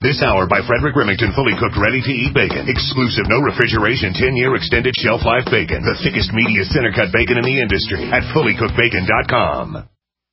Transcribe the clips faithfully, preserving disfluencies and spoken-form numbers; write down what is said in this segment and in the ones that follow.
This hour by Frederick Remington, fully cooked, ready-to-eat bacon. Exclusive, no refrigeration, ten-year extended shelf life bacon. The thickest, meatiest, center-cut bacon in the industry at fully cooked bacon dot com.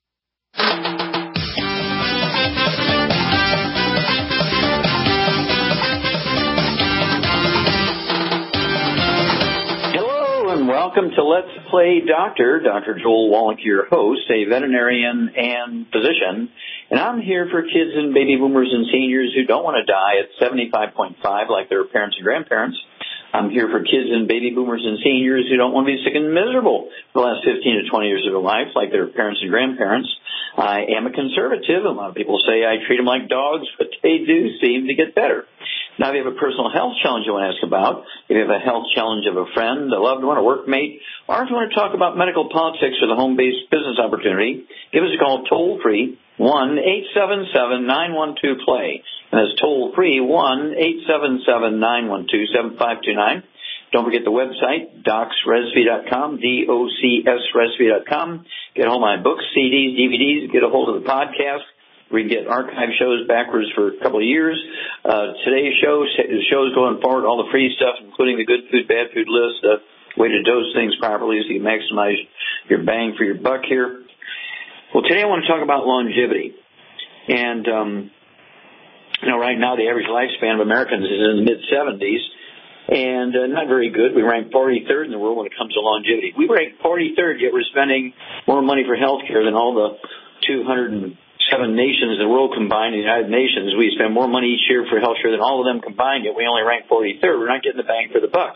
Welcome to Let's Play Doctor. Doctor Joel Wallach, your host, a veterinarian and physician. And I'm here for kids and baby boomers and seniors who don't want to die at seventy-five point five like their parents and grandparents. I'm here for kids and baby boomers and seniors who don't want to be sick and miserable for the last fifteen to twenty years of their life like their parents and grandparents. I am a conservative. A lot of people say I treat them like dogs, but they do seem to get better. Now, if you have a personal health challenge you want to ask about, if you have a health challenge of a friend, a loved one, a workmate, or if you want to talk about medical politics or the home-based business opportunity, give us a call toll-free, one eight seven seven, nine one two, play. And that's toll-free, one eight seven seven, nine one two, seven five two nine. Don't forget the website, docs resby dot com, D O C S resby dot com. Get a hold of my books, C Ds, D V Ds. Get a hold of the podcast. We can get archive shows backwards for a couple of years. Uh, today's show, the show's going forward, all the free stuff, including the good food, bad food list, uh, way to dose things properly so you can maximize your bang for your buck here. Well, today I want to talk about longevity. And, um, you know, right now the average lifespan of Americans is in the mid-seventies. And uh, not very good. We rank forty-third in the world when it comes to longevity. We rank forty-third, yet we're spending more money for health care than all the two hundred seven nations in the world combined, the United Nations. We spend more money each year for health care than all of them combined, yet we only rank forty-third. We're not getting the bang for the buck.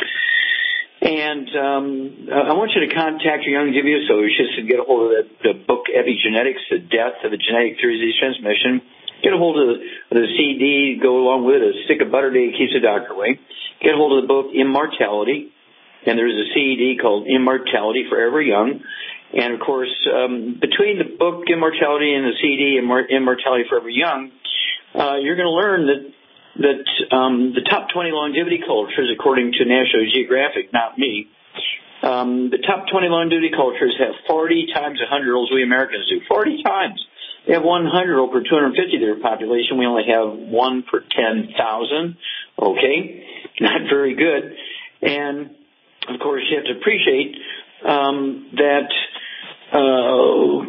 And um, I want you to contact your Youngevity associates and get a hold of the, the book Epigenetics, The Death of the Genetic Theory of Disease Transmission. Get a hold of the, of the C D, go along with it, a stick of butter day keeps the doctor away. Get a hold of the book Immortality, and there's a C D called Immortality Forever Young. And, of course, um, between the book Immortality and the C D Immortality Forever Young, uh, you're going to learn that that um, the top twenty longevity cultures, according to National Geographic, not me, um, the top twenty longevity cultures have forty times the hundred-year-olds we Americans do. forty times. They have one hundred-year-old per two hundred fifty of their population. We only have one per ten thousand. Okay, not very good. And, of course, you have to appreciate um, that uh,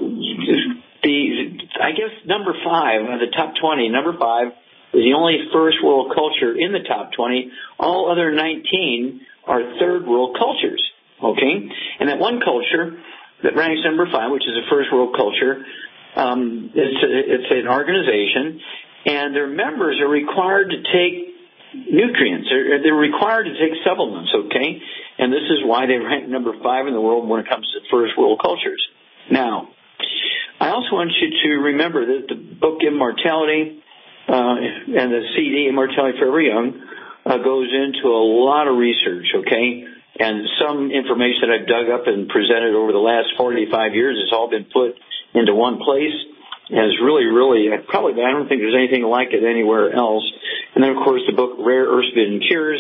the, I guess, number five, of the top twenty, number five is the only first world culture in the top twenty. All other nineteen are third world cultures. Okay, and that one culture that ranks number five, which is a first world culture, Um, it's, a, it's an organization, and their members are required to take nutrients. They're, they're required to take supplements, okay? And this is why they rank number five in the world when it comes to first world cultures. Now, I also want you to remember that the book Immortality uh, and the C D Immortality Forever Young uh, goes into a lot of research, okay? And some information that I've dug up and presented over the last forty-five years has all been put into one place, and it's really, really, probably, I don't think there's anything like it anywhere else. And then, of course, the book Rare Earths Forbidden Cures.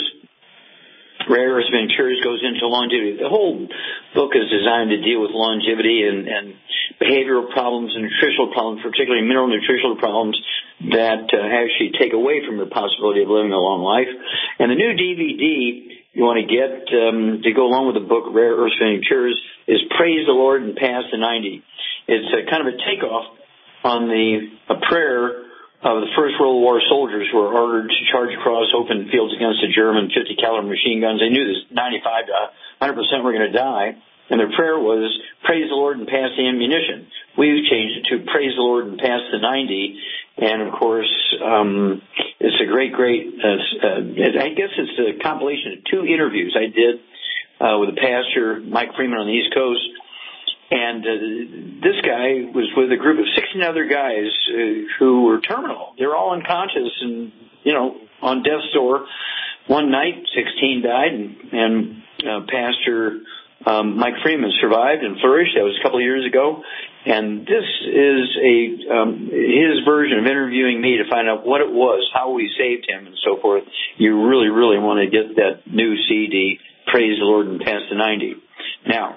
Rare Earths Forbidden Cures goes into longevity. The whole book is designed to deal with longevity and, and behavioral problems and nutritional problems, particularly mineral nutritional problems that uh, actually take away from your possibility of living a long life. And the new D V D you want to get um, to go along with the book Rare Earths Forbidden Cures is Praise the Lord and Pass the ninety. It's a kind of a takeoff on the a prayer of the First World War soldiers who were ordered to charge across open fields against the German fifty caliber machine guns. They knew this ninety-five to one hundred percent were going to die, and their prayer was, praise the Lord and pass the ammunition. We've changed it to praise the Lord and pass the ninety, and, of course, um, it's a great, great, uh, uh, I guess it's a compilation of two interviews I did uh, with a pastor, Mike Freeman, on the East Coast. And uh, this guy was with a group of sixteen other guys uh, who were terminal. They were all unconscious and, you know, on death's door. One night, sixteen died, and, and uh, Pastor um, Mike Freeman survived and flourished. That was a couple of years ago. And this is a um, his version of interviewing me to find out what it was, how we saved him, and so forth. You really, really want to get that new C D, Praise the Lord and Pass the ninety. Now,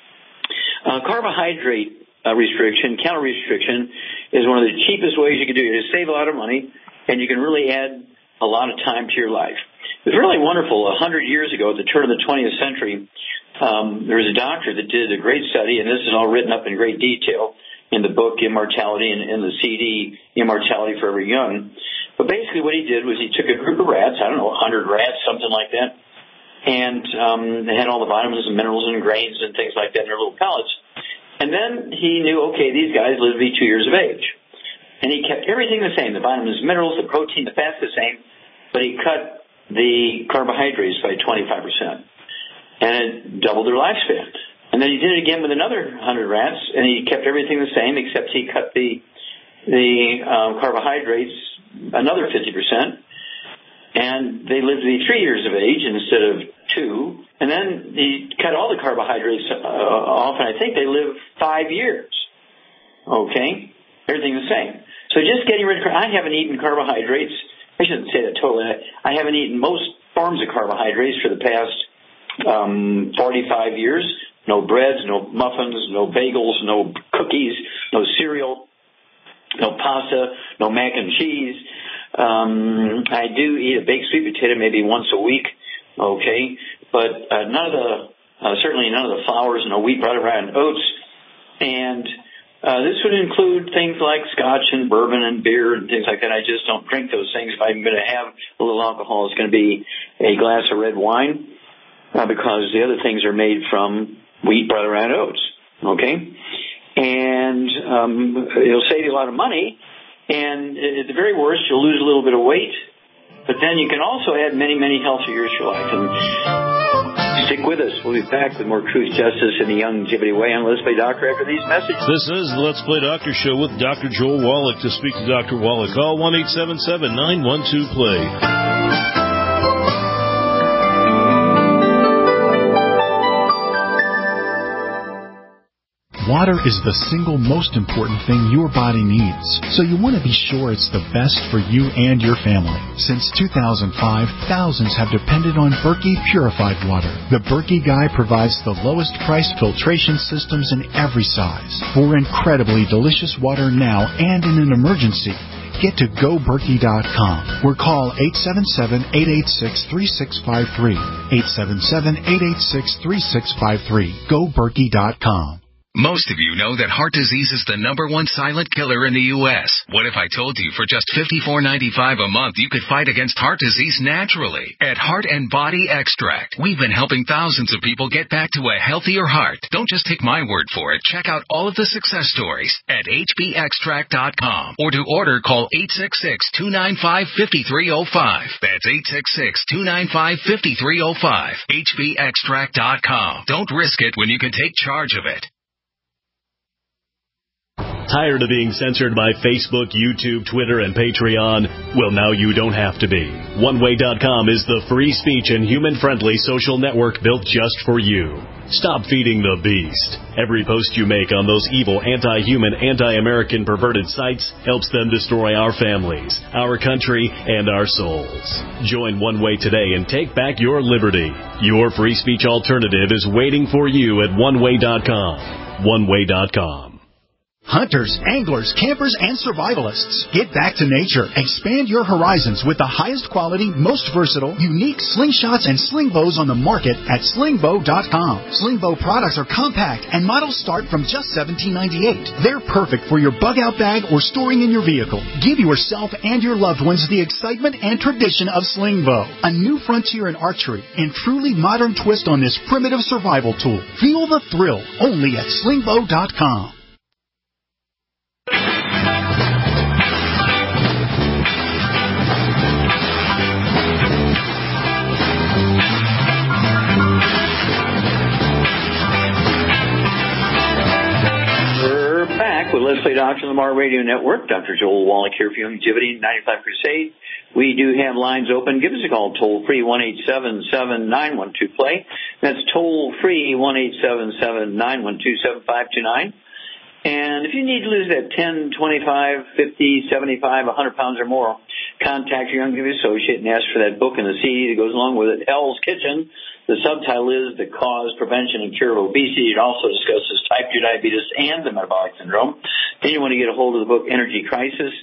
Uh, carbohydrate uh, restriction, calorie restriction, is one of the cheapest ways you can do it. It saves a lot of money, and you can really add a lot of time to your life. It was really wonderful. A hundred years ago, at the turn of the twentieth century, um, there was a doctor that did a great study, and this is all written up in great detail in the book Immortality and in the C D Immortality Forever Young. But basically what he did was he took a group of rats, I don't know, a hundred rats, something like that, and um, they had all the vitamins and minerals and grains and things like that in their little pellets. And then he knew, okay, these guys live to be two years of age. And he kept everything the same, the vitamins, minerals, the protein, the fat the same, but he cut the carbohydrates by twenty-five percent. And it doubled their lifespan. And then he did it again with another one hundred rats, and he kept everything the same, except he cut the the um, carbohydrates another fifty percent. And they lived to be three years of age instead of two. And then he cut all the carbohydrates uh, off, and I think they lived five years. Okay? Everything the same. So just getting rid of, I haven't eaten carbohydrates. I shouldn't say that totally. I haven't eaten most forms of carbohydrates for the past um, forty-five years. No breads, no muffins, no bagels, no cookies, no cereal, no pasta, no mac and cheese. Um, I do eat a baked sweet potato maybe once a week, okay, but uh, none of the, uh, certainly none of the flours, no wheat, butter, and oats. And Uh, this would include things like scotch and bourbon and beer and things like that. I just don't drink those things. If I'm going to have a little alcohol, it's going to be a glass of red wine uh, because the other things are made from wheat, butter, and oats. Okay? And um, it'll save you a lot of money. And at the very worst, you'll lose a little bit of weight. But then you can also add many, many healthy years to your life. And stick with us. We'll be back with more truth, justice, in the Youngevity way on Let's Play Doctor after these messages. This is the Let's Play Doctor show with Doctor Joel Wallach. To speak to Doctor Wallach, call one eight seven seven, nine one two, play. Water is the single most important thing your body needs, so you want to be sure it's the best for you and your family. Since two thousand five, thousands have depended on Berkey purified water. The Berkey Guy provides the lowest price filtration systems in every size. For incredibly delicious water now and in an emergency, get to go berkey dot com or call eight seven seven, eight eight six, three six five three. eight seven seven, eight eight six, three six five three. go berkey dot com. Most of you know that heart disease is the number one silent killer in the U S What if I told you for just fifty-four ninety-five a month you could fight against heart disease naturally? At Heart and Body Extract, we've been helping thousands of people get back to a healthier heart. Don't just take my word for it. Check out all of the success stories at h b extract dot com. Or to order, call eight six six, two nine five, five three zero five. That's eight six six, two nine five, five three zero five. h b extract dot com. Don't risk it when you can take charge of it. Tired of being censored by Facebook, YouTube, Twitter, and Patreon? Well, now you don't have to be. one way dot com is the free speech and human-friendly social network built just for you. Stop feeding the beast. Every post you make on those evil, anti-human, anti-American perverted sites helps them destroy our families, our country, and our souls. Join One Way today and take back your liberty. Your free speech alternative is waiting for you at one way dot com. one way dot com. Hunters, anglers, campers, and survivalists, get back to nature. Expand your horizons with the highest quality, most versatile, unique slingshots and sling bows on the market at sling bow dot com. Sling bow products are compact and models start from just seventeen ninety-eight. They're perfect for your bug-out bag or storing in your vehicle. Give yourself and your loved ones the excitement and tradition of sling bow, a new frontier in archery and truly modern twist on this primitive survival tool. Feel the thrill only at sling bow dot com. With Let's Play Doctor Lamar Radio Network, Doctor Joel Wallach here for Youngevity ninety-five Crusade. We do have lines open. Give us a call toll free one eight seven seven, nine one two, play. That's toll free one eight seven seven, nine one two, seven five two nine. And if you need to lose that ten, twenty-five, fifty, seventy-five, one hundred pounds or more, contact your Youngevity associate and ask for that book and the C D that goes along with it, Hell's Kitchen. The subtitle is The Cause, Prevention, and Cure of Obesity. It also discusses type two diabetes and the metabolic syndrome. Then you want to get a hold of the book Energy Crisis.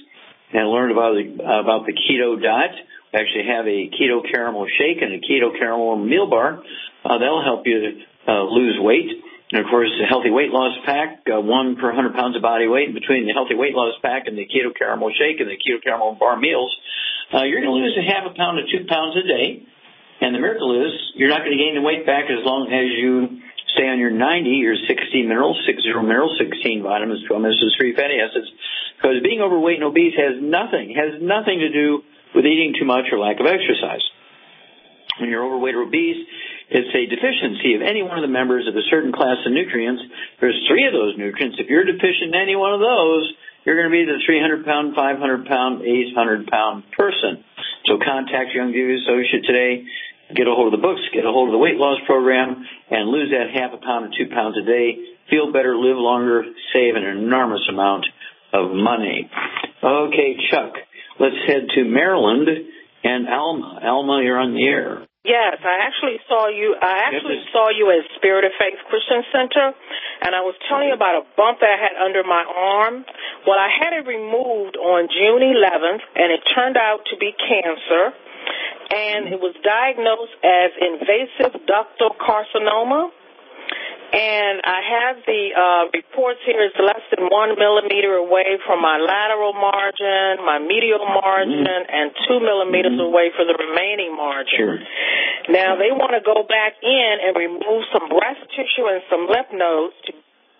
and learn about the, about the keto diet. We actually have a keto caramel shake and a keto caramel meal bar. Uh, that'll help you uh, lose weight. And, of course, the Healthy Weight Loss Pack, uh, one per one hundred pounds of body weight. Between the Healthy Weight Loss Pack and the Keto Caramel Shake and the Keto Caramel Bar Meals, uh, you're going to lose a half a pound to two pounds a day. And the miracle is you're not going to gain the weight back as long as you stay on your ninety, your sixty minerals, sixty minerals, sixteen vitamins, twelve minerals, three fatty acids. Because being overweight and obese has nothing, has nothing to do with eating too much or lack of exercise. When you're overweight or obese, it's a deficiency of any one of the members of a certain class of nutrients. There's three of those nutrients. If you're deficient in any one of those, you're going to be the three hundred pound, five hundred pound, eight hundred pound person. So contact your Young Viva Associate today. Get a hold of the books, get a hold of the weight loss program, and lose that half a pound to two pounds a day. Feel better, live longer, save an enormous amount of money. Okay, Chuck, let's head to Maryland and Alma. Alma, you're on the air. Yes, I actually saw you. I actually saw you at Spirit of Faith Christian Center, and I was telling you about a bump that I had under my arm. Well, I had it removed on June eleventh, and it turned out to be cancer. And it was diagnosed as invasive ductal carcinoma. And I have the uh, reports here. It's less than one millimeter away from my lateral margin, my medial margin, mm-hmm. and two millimeters mm-hmm. away from the remaining margin. Sure. Now, they want to go back in and remove some breast tissue and some lymph nodes. To,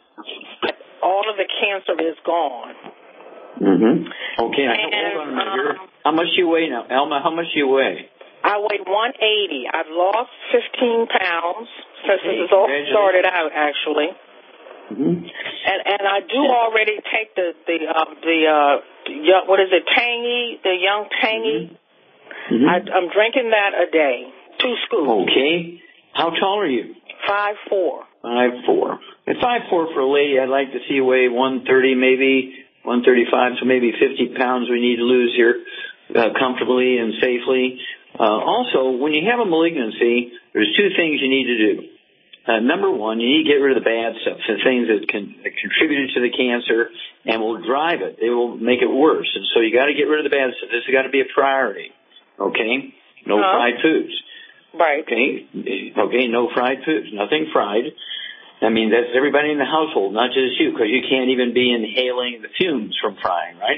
all of the cancer is gone. Mm-hmm. Okay. And, hold on a minute. Um, how much do you weigh now? Alma, how much do you weigh? I weigh one eighty. I've lost fifteen pounds since this has all started out, actually. Mm-hmm. And and I do already take the the um, the uh, young, what is it, Tangy, the young Tangy. Mm-hmm. I, I'm drinking that a day, two scoops. Okay. How tall are you? Five four. Five four. At five four for a lady, I'd like to see you weigh one thirty, maybe one thirty five. So maybe fifty pounds we need to lose here uh, comfortably and safely. Uh, also, when you have a malignancy, there's two things you need to do. Uh, number one, you need to get rid of the bad stuff, the things that can that contributed to the cancer and will drive it. They will make it worse. And so you got to get rid of the bad stuff. This has got to be a priority. Okay? No uh-huh. fried foods. Right. Okay? Okay, no fried foods. Nothing fried. I mean, that's everybody in the household, not just you, because you can't even be inhaling the fumes from frying, right?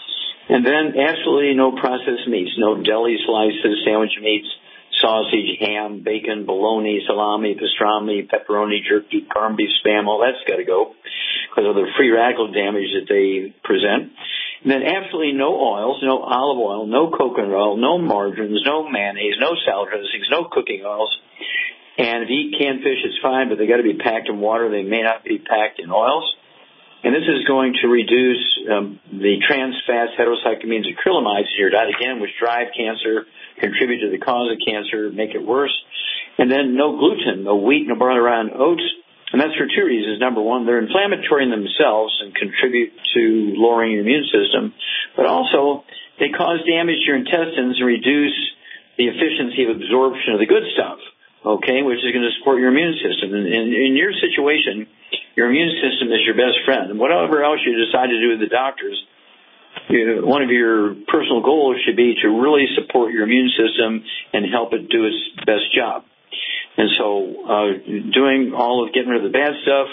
And then absolutely no processed meats, no deli slices, sandwich meats, sausage, ham, bacon, bologna, salami, pastrami, pepperoni, jerky, corned beef, spam, all that's got to go because of the free radical damage that they present. And then absolutely no oils, no olive oil, no coconut oil, no margarines, no mayonnaise, no salad dressings, no cooking oils. And if you eat canned fish, it's fine, but they got to be packed in water. They may not be packed in oils. And this is going to reduce um, the trans fats, heterocyclamines, acrylamides in your diet, again, which drive cancer, contribute to the cause of cancer, make it worse. And then no gluten, no wheat, no barley, rye, and oats. And that's for two reasons. Number one, they're inflammatory in themselves and contribute to lowering your immune system. But also, they cause damage to your intestines and reduce the efficiency of absorption of the good stuff, okay, which is going to support your immune system. And in your situation, your immune system is your best friend. And whatever else you decide to do with the doctors, you, one of your personal goals should be to really support your immune system and help it do its best job. And so uh, doing all of getting rid of the bad stuff,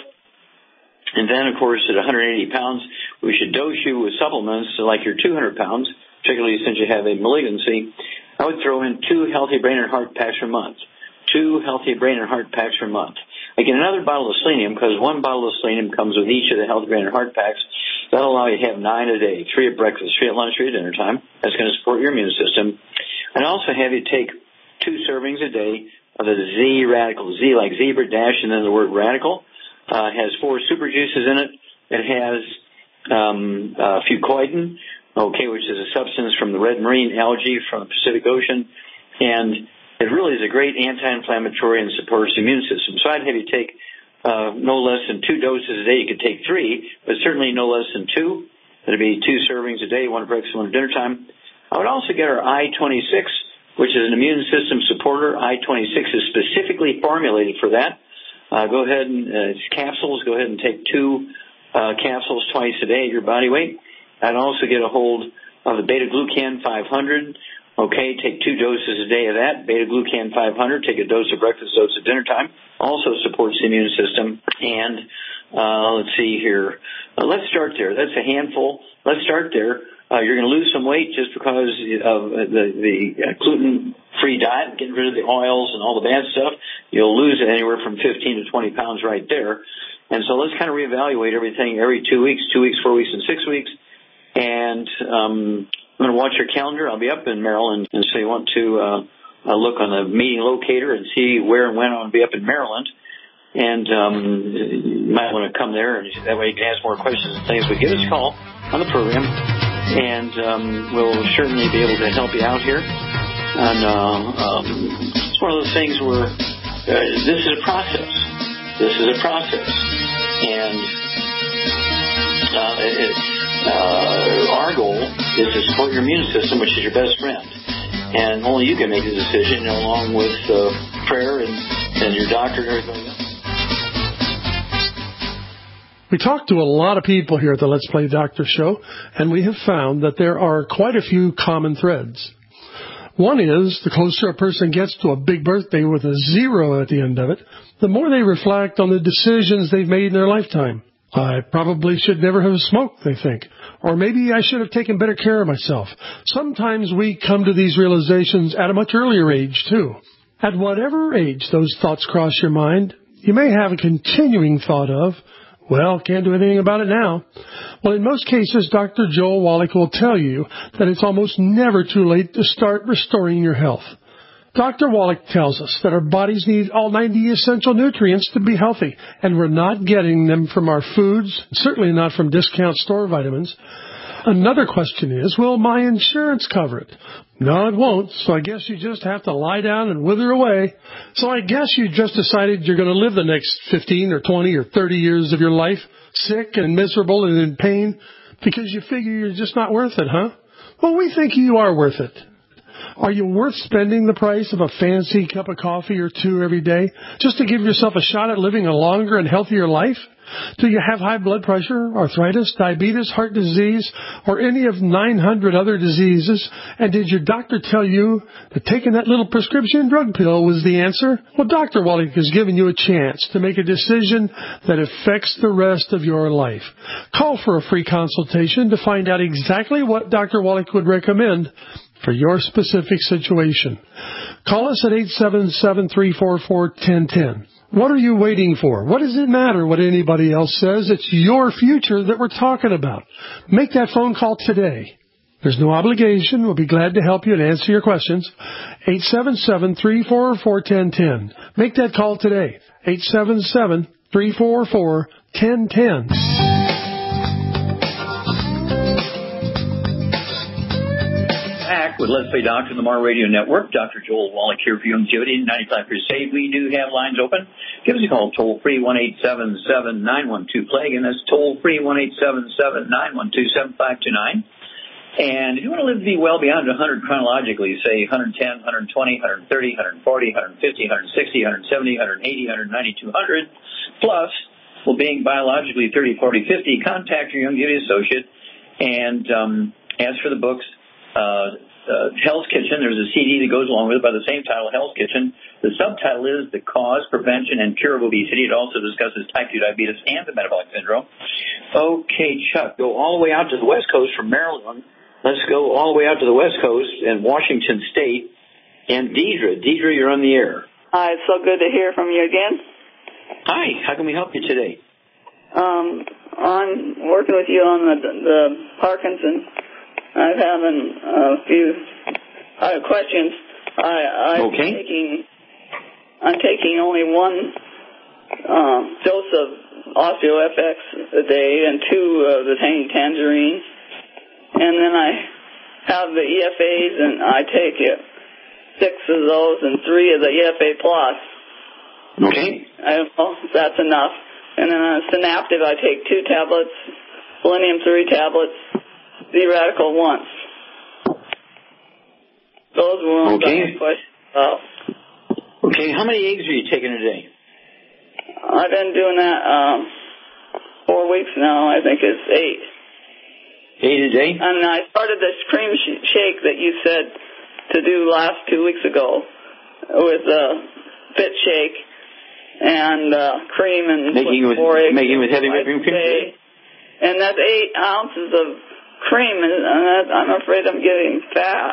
and then, of course, at one hundred eighty pounds, we should dose you with supplements like your two hundred pounds, particularly since you have a malignancy. I would throw in two healthy brain and heart packs per month. Two healthy brain and heart packs per month. Again, another bottle of selenium, because one bottle of selenium comes with each of the healthy brain and heart packs. That'll allow you to have nine a day, three at breakfast, three at lunch, three at dinner time. That's going to support your immune system. And also have you take two servings a day of the Z radical. Z like zebra dash and then the word radical. Uh, has four super juices in it. It has um, uh, fucoidan, okay, which is a substance from the red marine algae from the Pacific Ocean. And it really is a great anti-inflammatory and supports the immune system. So I'd have you take uh, no less than two doses a day. You could take three, but certainly no less than two. That'd be two servings a day, one at breakfast, one at dinner time. I would also get our I twenty-six, which is an immune system supporter. I twenty-six is specifically formulated for that. Uh, go ahead and, uh, it's capsules. Go ahead and take two uh, capsules twice a day at your body weight. I'd also get a hold of the beta-glucan five hundred. Okay, take two doses a day of that. Beta-glucan five hundred, take a dose at breakfast, dose at dinner time. Also supports the immune system. And uh, let's see here. Uh, let's start there. That's a handful. Let's start there. Uh, you're going to lose some weight just because of the, the uh, gluten-free diet, getting rid of the oils and all the bad stuff. You'll lose anywhere from fifteen to twenty pounds right there. And so let's kind of reevaluate everything every two weeks, two weeks, four weeks, and six weeks. And um, I'm going to watch your calendar. I'll be up in Maryland, and so you want to uh, uh, look on the meeting locator and see where and when I'll be up in Maryland. And um, you might want to come there, and that way you can ask more questions and things. But give us a call on the program, and um, we'll certainly be able to help you out here. And uh, um, it's one of those things where uh, this is a process. This is a process. And uh, it, uh, our goal is to support your immune system, which is your best friend. And only you can make the decision, you know, along with uh, prayer and, and your doctor and everything else. We talk to a lot of people here at the Let's Play Doctor show, and we have found that there are quite a few common threads. One is, the closer a person gets to a big birthday with a zero at the end of it, the more they reflect on the decisions they've made in their lifetime. I probably should never have smoked, they think. Or maybe I should have taken better care of myself. Sometimes we come to these realizations at a much earlier age, too. At whatever age those thoughts cross your mind, you may have a continuing thought of, well, can't do anything about it now. Well, in most cases, Doctor Joel Wallach will tell you that it's almost never too late to start restoring your health. Doctor Wallach tells us that our bodies need all ninety essential nutrients to be healthy, and we're not getting them from our foods, certainly not from discount store vitamins. Another question is, will my insurance cover it? No, it won't, so I guess you just have to lie down and wither away. So I guess you just decided you're going to live the next fifteen or twenty or thirty years of your life sick and miserable and in pain because you figure you're just not worth it, huh? Well, we think you are worth it. Are you worth spending the price of a fancy cup of coffee or two every day just to give yourself a shot at living a longer and healthier life? Do you have high blood pressure, arthritis, diabetes, heart disease, or any of nine hundred other diseases? And did your doctor tell you that taking that little prescription drug pill was the answer? Well, Doctor Wallach has given you a chance to make a decision that affects the rest of your life. Call for a free consultation to find out exactly what Doctor Wallach would recommend for your specific situation. Call us at eight seven seven, three four four, one zero one zero. What are you waiting for? What does it matter what anybody else says? It's your future that we're talking about. Make that phone call today. There's no obligation. We'll be glad to help you and answer your questions. eight seven seven, three four four, one zero one zero. Make that call today. eight seven seven, three four four, one zero one zero. With Let's Play Doctor on the Mar Radio Network, Doctor Joel Wallach here for Longevity ninety-five Crusade. We do have lines open. Give us a call, toll free, one eight seven seven, nine one two, plague, and that's toll free, one eight seven seven, nine one two, seven five two nine. And if you want to live to be well beyond one hundred chronologically, say one ten, one twenty, one thirty, one forty, one fifty, one sixty, one seventy, one eighty, one ninety, two hundred, plus, well, being biologically thirty, forty, fifty, contact your Longevity associate and um, ask for the books. Uh, Uh, Hell's Kitchen. There's a C D that goes along with it by the same title, Hell's Kitchen. The subtitle is The Cause, Prevention, and Cure of Obesity. It also discusses type two diabetes and the metabolic syndrome. Okay, Chuck, go all the way out to the West Coast from Maryland. Let's go all the way out to the West Coast in Washington State. And Deidre. Deidre, you're on the air. Hi, it's so good to hear from you again. Hi, how can we help you today? Um, I'm working with you on the, the Parkinson. I've had a few uh, questions. I, I'm okay. taking I'm taking only one um, dose of OsteoFX a day and two of the hanging tangerine, and then I have the E F As and I take it six of those and three of the E F A plus. Okay. I don't know if that's enough. And then on Synaptive, I take two tablets, Selenium three tablets. Z-Radical once. Those were okay. my questions about. Okay, how many eggs are you taking a day? I've been doing that um, four weeks now. I think it's eight. Eight a day? And I started this cream sh- shake that you said to do last two weeks ago with a fit shake and uh, cream and making with, four eggs. Making with heavy whipping cream? And that's eight ounces of cream, and that, I'm afraid I'm getting fat.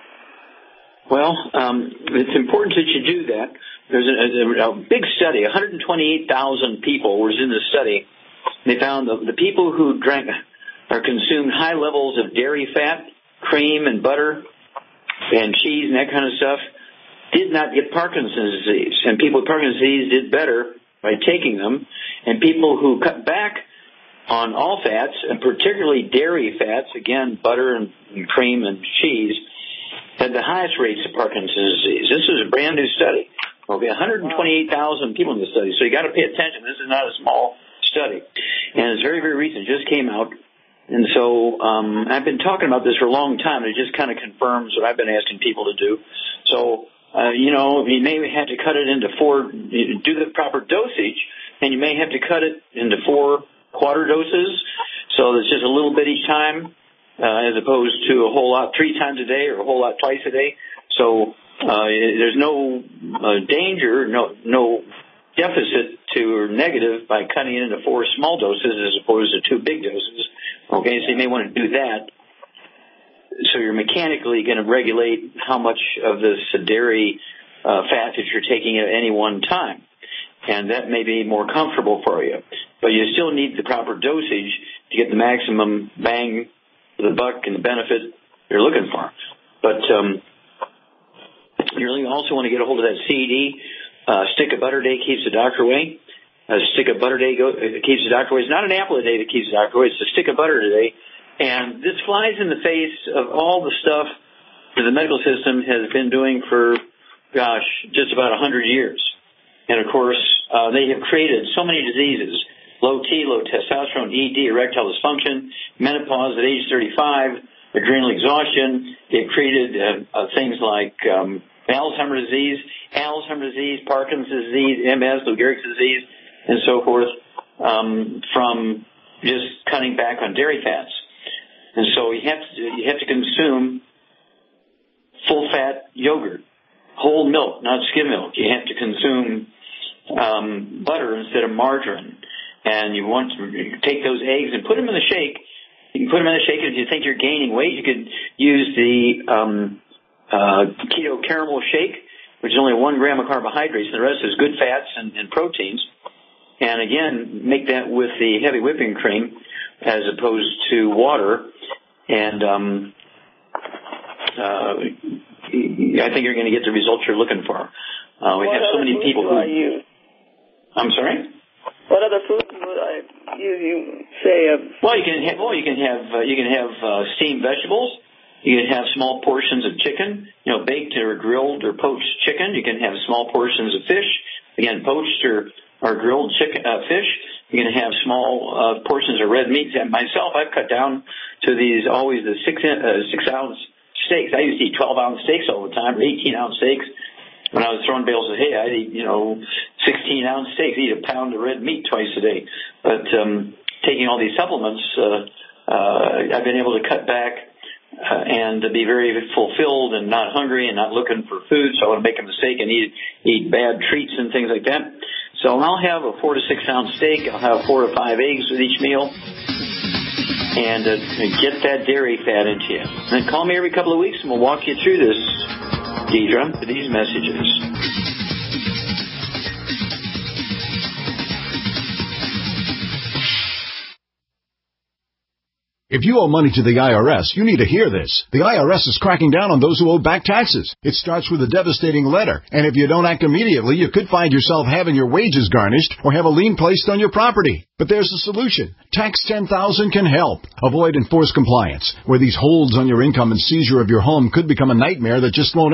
Well, um, it's important that you do that. There's a, a, a big study, one hundred twenty-eight thousand people was in the study. They found the, the people who drank or consumed high levels of dairy fat, cream and butter and cheese and that kind of stuff did not get Parkinson's disease. And people with Parkinson's disease did better by taking them. And people who cut back on all fats, and particularly dairy fats, again, butter and, and cream and cheese, had the highest rates of Parkinson's disease. This is a brand new study. Okay, one hundred twenty-eight thousand people in the study. So you got to pay attention. This is not a small study. And it's very, very recent. It just came out. And so um, I've been talking about this for a long time. It just kind of confirms what I've been asking people to do. So, uh, you know, you may have to cut it into four, do the proper dosage, and you may have to cut it into four quarter doses. So it's just a little bit each time, uh, as opposed to a whole lot three times a day or a whole lot twice a day. So uh, there's no uh, danger, no no deficit to or negative by cutting it into four small doses as opposed to two big doses. Okay, so you may want to do that. So you're mechanically going to regulate how much of this dairy uh, fat that you're taking at any one time. And that may be more comfortable for you. But you still need the proper dosage to get the maximum bang for the buck and the benefit you're looking for. But um, you really also want to get a hold of that C E D. Uh, stick of butter day keeps the doctor away. A stick of butter day go, uh, keeps the doctor away. It's not an apple a day that keeps the doctor away. It's a stick of butter a day. And this flies in the face of all the stuff that the medical system has been doing for, gosh, just about one hundred years. And, of course, uh, they have created so many diseases, low T, low testosterone, E D, erectile dysfunction, menopause at age thirty-five, adrenal exhaustion. They've created uh, uh, things like um, Alzheimer's disease, Alzheimer's disease, Parkinson's disease, M S, Lou Gehrig's disease, and so forth, um, from just cutting back on dairy fats. And so you have to, you have to consume full-fat yogurt, whole milk, not skim milk. You have to consume um, butter instead of margarine. And you want to take those eggs and put them in the shake. You can put them in the shake, and if you think you're gaining weight, you could use the um, uh, keto caramel shake, which is only one gram of carbohydrates, and the rest is good fats and, and proteins. And again, make that with the heavy whipping cream as opposed to water. And um, uh, I think you're going to get the results you're looking for. Uh, we what have so many people do who. I use? I'm sorry. What other foods would I use? You say? Uh, well, you can have. Well, you can have. Uh, you can have uh, steamed vegetables. You can have small portions of chicken. You know, baked or grilled or poached chicken. You can have small portions of fish. Again, poached or or grilled chicken uh, fish. You can have small uh, portions of red meat. And myself, I've cut down to these always the six uh, six ounce steaks. I used to eat twelve ounce steaks all the time, or eighteen ounce steaks. When I was throwing bales of hay, I'd eat, you know, sixteen ounce steaks, eat a pound of red meat twice a day. But um, taking all these supplements, uh, uh, I've been able to cut back uh, and to be very fulfilled and not hungry and not looking for food. So I want to make a mistake and eat eat bad treats and things like that. So I'll have a four to six ounce steak. I'll have four to five eggs with each meal. And uh, get that dairy fat into you. And then call me every couple of weeks and we'll walk you through this, Deidre, to these messages. If you owe money to the I R S, you need to hear this. The I R S is cracking down on those who owe back taxes. It starts with a devastating letter, and if you don't act immediately, you could find yourself having your wages garnished or have a lien placed on your property. But there's a solution. Tax ten thousand can help. Avoid enforced compliance, where these holds on your income and seizure of your home could become a nightmare that just won't end. Call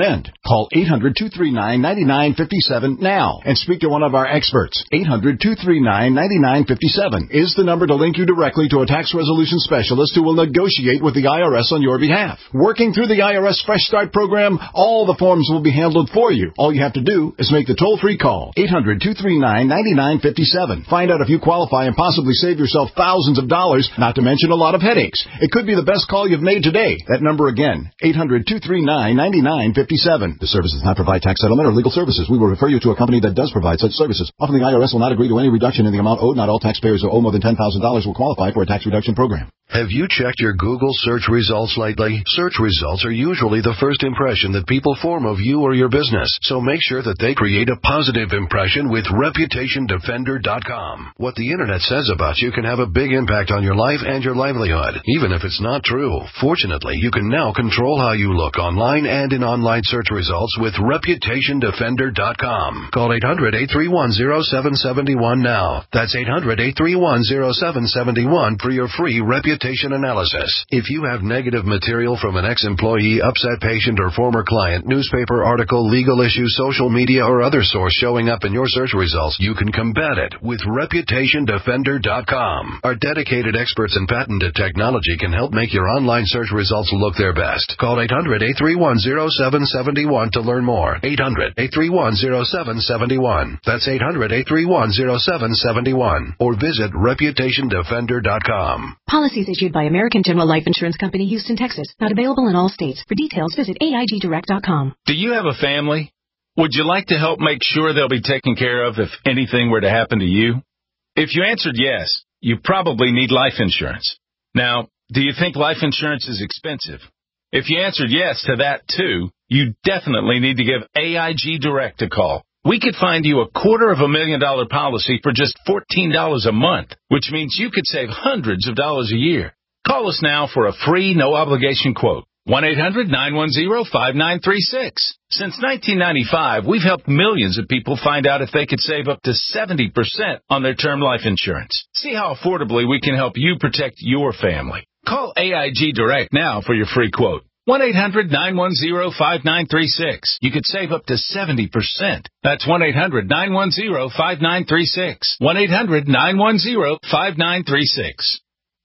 Call eight hundred, two three nine, nine nine five seven now and speak to one of our experts. eight hundred, two three nine, nine nine five seven is the number to link you directly to a tax resolution specialist who will negotiate with the I R S on your behalf. Working through the I R S Fresh Start program, all the forms will be handled for you. All you have to do is make the toll-free call. eight hundred, two three nine, nine nine five seven. Find out if you qualify and possibly save yourself thousands of dollars, not to mention a lot of headaches. It could be the best call you've made today. That number again, eight hundred, two three nine, nine nine five seven. The service does not provide tax settlement or legal services. We will refer you to a company that does provide such services. Often the I R S will not agree to any reduction in the amount owed. Not all taxpayers who owe more than ten thousand dollars will qualify for a tax reduction program. Have you checked your Google search results lately? Search results are usually the first impression that people form of you or your business, so make sure that they create a positive impression with reputation defender dot com. What the internet says about you can have a big impact on your life and your livelihood, even if it's not true. Fortunately, you can now control how you look online and in online search results with reputation defender dot com. Call eight hundred, eight three one, zero seven seven one now. That's eight hundred, eight three one, zero seven seven one for your free reputation analysis. If you have negative material from an ex-employee, upset patient, or former client, newspaper article, legal issue, social media, or other source showing up in your search results, you can combat it with reputation defender dot com. Our dedicated experts in patented technology can help make your online search results look their best. Call eight hundred, eight three one, zero seven seven one to learn more. eight hundred, eight three one, zero seven seven one. That's eight hundred, eight three one, zero seven seven one. Or visit reputation defender dot com. Policies issued by American General Life Insurance Company, Houston, Texas. Not available in all states. For details, visit A I G direct dot com. Do you have a family? Would you like to help make sure they'll be taken care of if anything were to happen to you? If you answered yes, you probably need life insurance. Now, do you think life insurance is expensive? If you answered yes to that too, you definitely need to give A I G Direct a call. We could find you a quarter of a million dollar policy for just fourteen dollars a month, which means you could save hundreds of dollars a year. Call us now for a free, no-obligation quote. one eight hundred, nine one zero, five nine three six. Since nineteen ninety-five, we've helped millions of people find out if they could save up to seventy percent on their term life insurance. See how affordably we can help you protect your family. Call A I G Direct now for your free quote. one eight hundred, nine one zero, five nine three six. You could save up to seventy percent. That's one eight hundred, nine one zero, five nine three six. one eight hundred, nine one zero, five nine three six.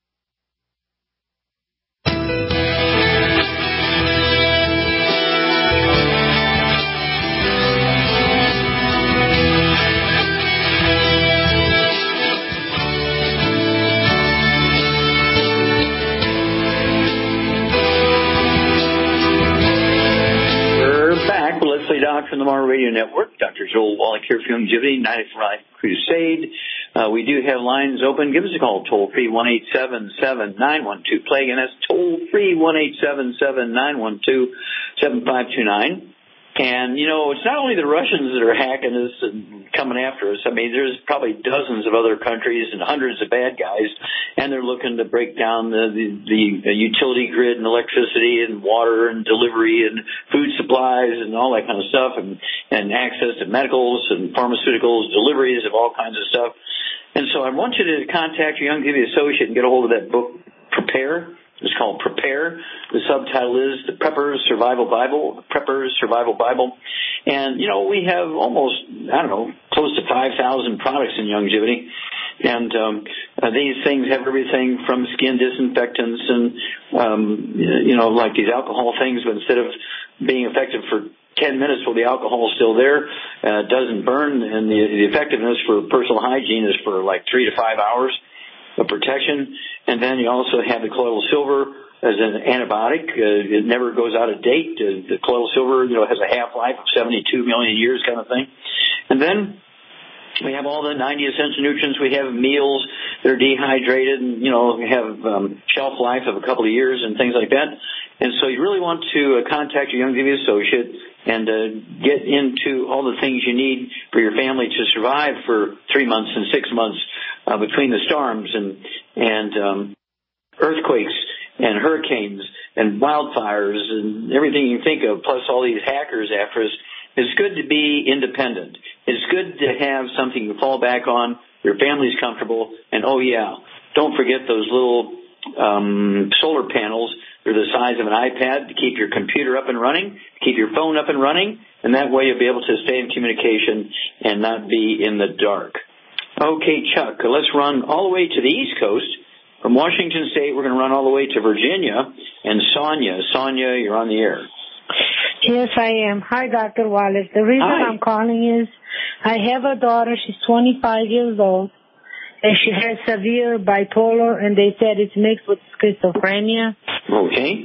Doctor on the Mar Radio Network. Doctor Joel Wallach here for Longevity, ninety-four Life Crusade. Uh, we do have lines open. Give us a call, toll free, one eight seven seven, nine one two, play. Again, that's toll free, one eight seven seven, nine one two, seven five two nine. And, you know, it's not only the Russians that are hacking us and coming after us. I mean, there's probably dozens of other countries and hundreds of bad guys, and they're looking to break down the, the, the utility grid and electricity and water and delivery and food supplies and all that kind of stuff, and, and access to medicals and pharmaceuticals, deliveries of all kinds of stuff. And so I want you to contact your Youngevity associate and get a hold of that book, Prepare. It's called Prepare. The subtitle is The Prepper's Survival Bible, The Prepper's Survival Bible. And, you know, we have almost, I don't know, close to five thousand products in Youngevity. And um, uh, these things have everything from skin disinfectants and, um, you know, like these alcohol things, but instead of being effective for ten minutes while the alcohol is still there, uh, doesn't burn, and the, the effectiveness for personal hygiene is for like three to five hours of protection. And then you also have the colloidal silver as an antibiotic. Uh, it never goes out of date. Uh, the colloidal silver, you know, has a half-life of seventy-two million years kind of thing. And then we have all the ninety essential nutrients. We have meals that are dehydrated and, you know, have um, shelf life of a couple of years and things like that. And so you really want to uh, contact your Youngevity associate and uh, get into all the things you need for your family to survive for three months and six months uh, between the storms and and um, earthquakes and hurricanes and wildfires and everything you think of, plus all these hackers after us. It's good to be independent. It's good to have something to fall back on. Your family's comfortable. And, oh, yeah, don't forget those little um, solar panels. They're the size of an iPad to keep your computer up and running, to keep your phone up and running, and that way you'll be able to stay in communication and not be in the dark. Okay, Chuck, let's run all the way to the East Coast. From Washington State, we're going to run all the way to Virginia. And Sonia, Sonia, you're on the air. Yes, I am. Hi, Doctor Wallace. The reason Hi. I'm calling is I have a daughter. She's twenty-five years old, and she has severe bipolar, and they said it's mixed with schizophrenia. Okay.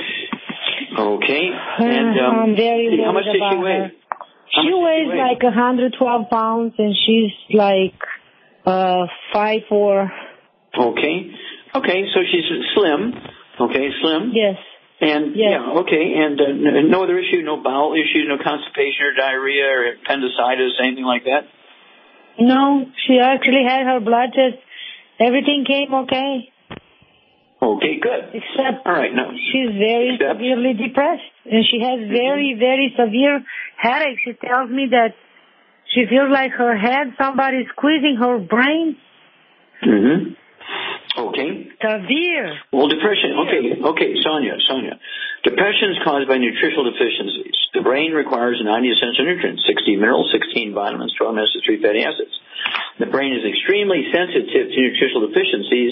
Okay. And um, I'm very how much worried does she about weigh? her. How She much does weighs she weigh? like one hundred twelve pounds, and she's like uh five foot four. Okay. Okay, so she's slim. Okay, slim. Yes. And, yes. yeah, okay, and uh, n- no other issue, no bowel issue, no constipation or diarrhea or appendicitis, anything like that? No, she actually had her blood test. Everything came okay. Okay, good. Except All right, now, she's very except? severely depressed, and she has very, very severe headache. She tells me that she feels like her head, somebody's squeezing her brain. Mm-hmm. Okay. Severe. Well, depression, okay, okay, Sonia, Sonia. Depression is caused by nutritional deficiencies. The brain requires ninety essential nutrients, sixty minerals, sixteen vitamins, twelve omega three fatty acids. The brain is extremely sensitive to nutritional deficiencies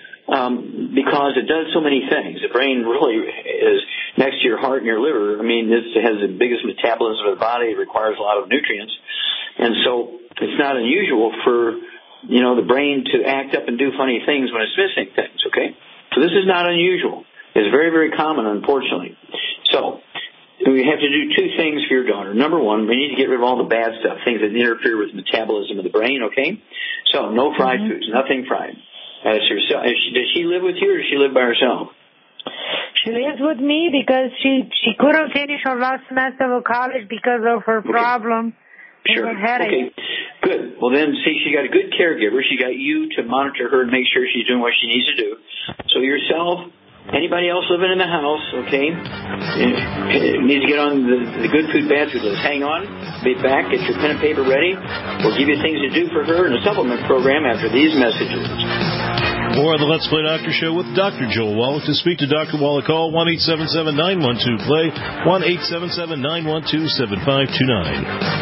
um, because it does so many things. The brain really is next to your heart and your liver. I mean, this has the biggest metabolism of the body. It requires a lot of nutrients. And so it's not unusual for you know, the brain to act up and do funny things when it's missing things, okay? So this is not unusual. It's very, very common, unfortunately. So we have to do two things for your daughter. Number one, we need to get rid of all the bad stuff, things that interfere with metabolism of the brain, okay? So no fried mm-hmm. foods, nothing fried. As herself, she, does she live with you or does she live by herself? She lives with me because she, she couldn't finish her last semester of college because of her okay. problem. Sure. Okay. Good. Well, then, see, she got a good caregiver. She got you to monitor her and make sure she's doing what she needs to do. So yourself, anybody else living in the house, okay, needs to get on the, the good food, bad food list. Hang on. Be back. Get your pen and paper ready. We'll give you things to do for her in a supplement program after these messages. More of the Let's Play Doctor Show with Doctor Joel Wallach. To speak to Doctor Wallach, call one eight seven seven, nine one two, play, one eight seven seven, nine one two, seven five two nine.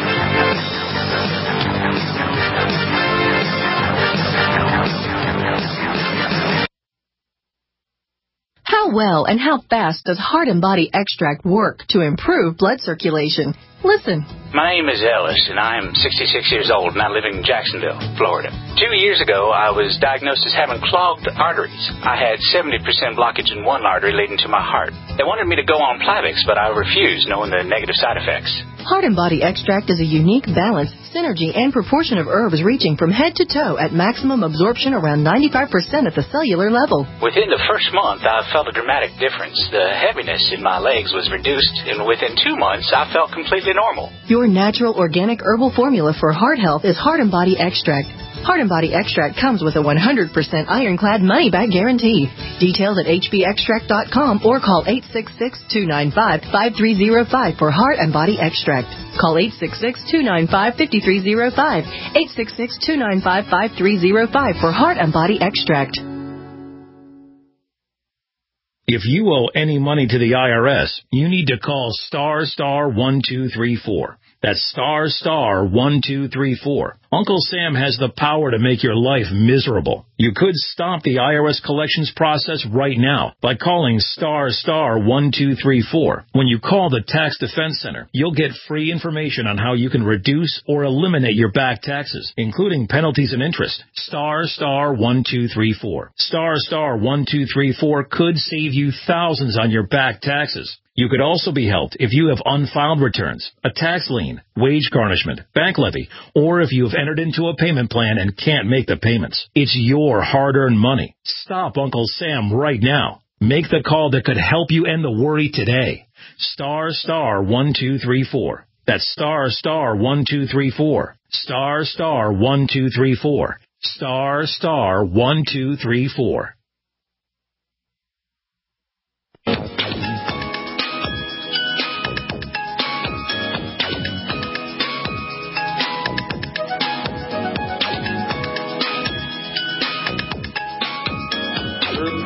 How well and how fast does Heart and Body Extract work to improve blood circulation? Listen. My name is Ellis, and I am sixty-six years old, and I live in Jacksonville, Florida. Two years ago, I was diagnosed as having clogged arteries. I had seventy percent blockage in one artery leading to my heart. They wanted me to go on Plavix, but I refused, knowing the negative side effects. Heart and Body Extract is a unique balance, synergy, and proportion of herbs reaching from head to toe at maximum absorption around ninety-five percent at the cellular level. Within the first month, I felt a dramatic difference. The heaviness in my legs was reduced, and within two months, I felt completely normal. Your natural organic herbal formula for heart health is Heart and Body Extract. Heart and Body Extract comes with a one hundred percent ironclad money-back guarantee. Details at h b extract dot com or call eight six six, two nine five, five three zero five for Heart and Body Extract. Call eight six six, two nine five, five three zero five, eight six six, two nine five, five three zero five for Heart and Body Extract. If you owe any money to the I R S, you need to call star star one two three four. That's star star one two three four. Uncle Sam has the power to make your life miserable. You could stop the I R S collections process right now by calling star star one two three four. When you call the Tax Defense Center, you'll get free information on how you can reduce or eliminate your back taxes, including penalties and interest. Star star one two three four. Star star one two three four could save you thousands on your back taxes. You could also be helped if you have unfiled returns, a tax lien, wage garnishment, bank levy, or if you have entered into a payment plan and can't make the payments. It's your hard-earned money. Stop Uncle Sam right now. Make the call that could help you end the worry today. Star star one two three four. That's star star one two three four. Star star one two three four. Star star one two three four. With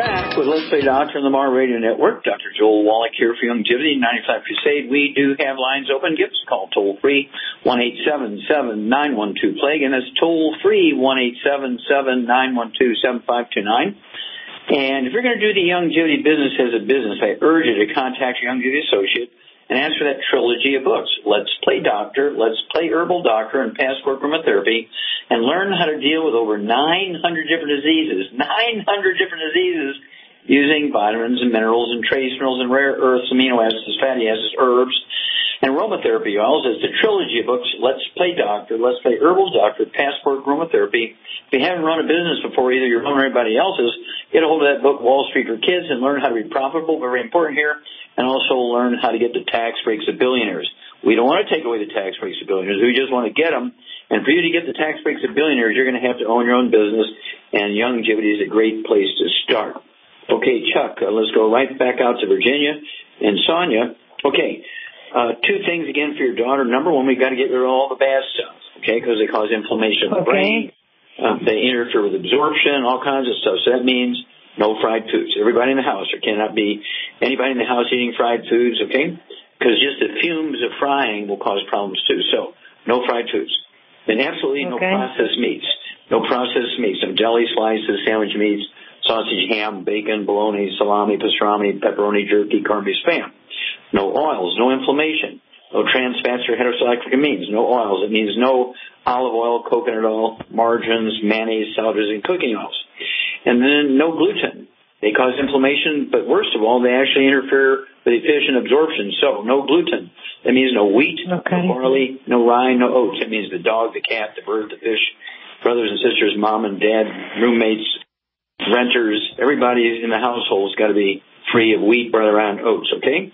Let's Play Doctor on the Mar Radio Network. Doctor Joel Wallach here for Youngevity, ninety-five Crusade. We do have lines open. Give us a call toll-free, one eight seven seven, nine one two, plague. And that's toll-free, one eight seven seven, nine one two, seven five two nine. And if you're going to do the Youngevity business as a business, I urge you to contact your Youngevity associate and ask for that trilogy of books. Let's Play Doctor, Let's Play Herbal Doctor, and Passport Aromatherapy, and learn how to deal with over nine hundred different diseases, nine hundred different diseases, using vitamins and minerals and trace minerals and rare earths, amino acids, fatty acids, herbs, and aromatherapy oils. It's the trilogy of books, Let's Play Doctor, Let's Play Herbal Doctor, Passport Aromatherapy. If you haven't run a business before, either your own or anybody else's, get a hold of that book, Wall Street for Kids, and learn how to be profitable, very important here, and also learn how to get the tax breaks of billionaires. We don't want to take away the tax breaks of billionaires. We just want to get them. And for you to get the tax breaks of billionaires, you're going to have to own your own business, and Youngevity is a great place to start. Okay, Chuck, uh, let's go right back out to Virginia and Sonia. Okay, uh, two things again for your daughter. Number one, we've got to get rid of all the bad stuff, okay, because they cause inflammation of the okay. brain. Um, they interfere with absorption, all kinds of stuff. So that means no fried foods. Everybody in the house, there cannot be anybody in the house eating fried foods, okay, because just the fumes of frying will cause problems too. So no fried foods. And absolutely okay. no processed meats. No processed meats. No deli slices, sandwich meats, sausage, ham, bacon, bologna, salami, pastrami, pepperoni, jerky, corned beef, spam. No oils, no inflammation, no trans fats or heterocyclic amines, no oils. It means no olive oil, coconut oil, margarines, mayonnaise, salad dressing, cooking oils. And then no gluten. They cause inflammation, but worst of all, they actually interfere with efficient absorption. So no gluten. That means no wheat, okay. no barley, no rye, no oats. That means the dog, the cat, the bird, the fish, brothers and sisters, mom and dad, roommates, renters, everybody in the household has got to be free of wheat, barley, rye, and oats, okay?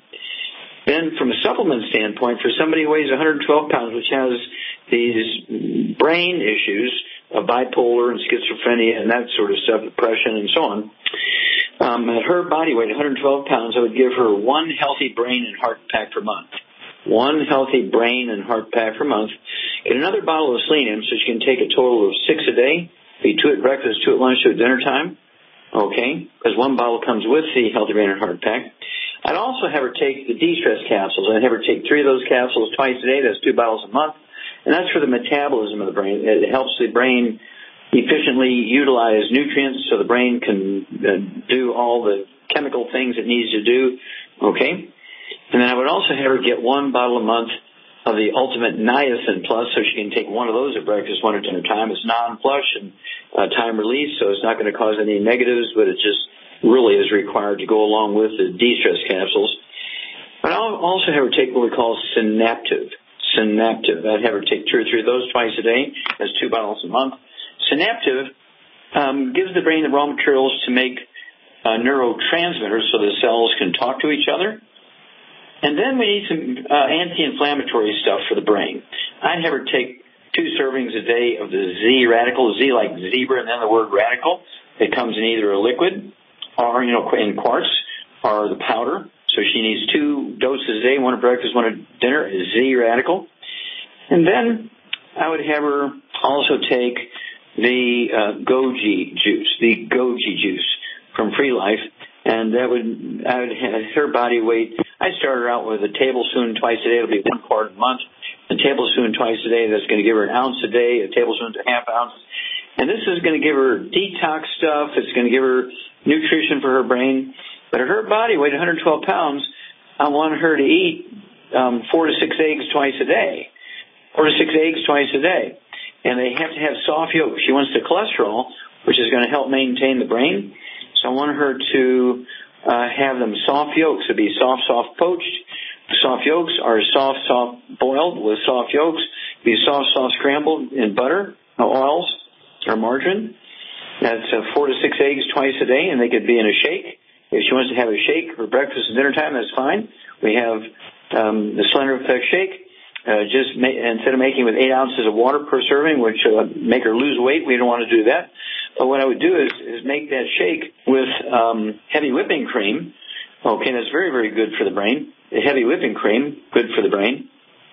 Then from a supplement standpoint, for somebody who weighs one hundred twelve pounds, which has these brain issues of bipolar and schizophrenia and that sort of stuff, depression and so on, um, at her body weight, one hundred twelve pounds, I would give her one healthy brain and heart pack per month. One healthy brain and heart pack per month. Get another bottle of selenium so she can take a total of six a day. Be two at breakfast, two at lunch, two at dinner time. Okay? Because one bottle comes with the healthy brain and heart pack. I'd also have her take the de-stress capsules. I'd have her take three of those capsules twice a day. That's two bottles a month. And that's for the metabolism of the brain. It helps the brain efficiently utilize nutrients so the brain can uh, do all the chemical things it needs to do. Okay? And then I would also have her get one bottle a month of the Ultimate Niacin Plus so she can take one of those at breakfast, one at dinner time. It's non-flush and uh, time release, so it's not going to cause any negatives, but it just really is required to go along with the de-stress capsules. But I'll also have her take what we call Synaptive. Synaptive. I'd have her take two or three of those twice a day. That's two bottles a month. Synaptive um, gives the brain the raw materials to make uh, neurotransmitters so the cells can talk to each other. And then we need some uh, anti-inflammatory stuff for the brain. I'd have her take two servings a day of the Z radical, Z like zebra and then the word radical. It comes in either a liquid or, you know, in quartz or the powder. So she needs two doses a day, one at breakfast, one at dinner, Z radical. And then I would have her also take the uh, goji juice, the goji juice from Free Life. And that would, I would have her body weight. I started out with a tablespoon twice a day. It'll be one quart a month. A tablespoon twice a day. That's going to give her an ounce a day. A tablespoon to half ounce. And this is going to give her detox stuff. It's going to give her nutrition for her brain. But at her body weight, one hundred twelve pounds, I want her to eat um, four to six eggs twice a day. Four to six eggs twice a day. And they have to have soft yolks. She wants the cholesterol, which is going to help maintain the brain. So I want her to uh, have them soft yolks. It'd be soft, soft poached. Soft yolks are soft, soft boiled with soft yolks. It'd be soft, soft scrambled in butter, no oils, or margarine. That's uh, four to six eggs twice a day, and they could be in a shake. If she wants to have a shake for breakfast and dinner time, that's fine. We have um, the Slender Effect shake. Uh, just ma- instead of making with eight ounces of water per serving, which uh, make her lose weight, we don't want to do that. But what I would do is, is make that shake with um, heavy whipping cream. Okay, that's very, very good for the brain. The heavy whipping cream, good for the brain.